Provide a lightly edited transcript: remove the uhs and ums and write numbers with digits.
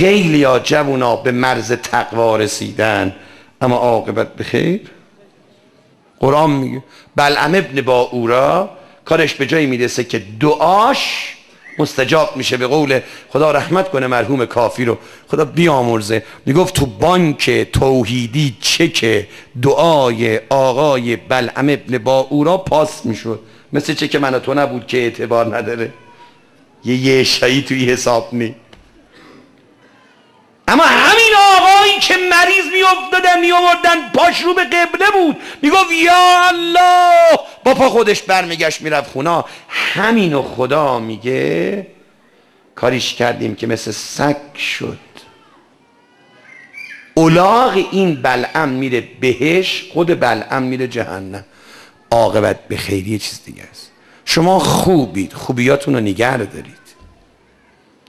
خیلی ها جوونا به مرز تقوا رسیدن اما عاقبت به خیر. قرآن میگه بلعم ابن باعورا کارش به جایی میرسه که دعاش مستجاب میشه. به قول خدا رحمت کنه مرحوم کافی رو، خدا بیامرزه، میگفت تو بانک توحیدی چک دعای آقای بلعم ابن باعورا پاس میشد، مثل چک من و تو نبود که اعتبار نداره، یه شایی توی حساب نی. اما همین آقایی که مریض میافتادن میآوردن پاش رو به قبله بود، میگفت یا الله، با پا خودش برمیگشت میرفت خونا. همینو خدا میگه کاریش کردیم که مثل سگ شد. الاغ این بلعم میره بهش، خود بلعم میره جهنم. عاقبت به خیر یه چیز دیگه است. شما خوبید، خوبیاتون رو نگه دارید.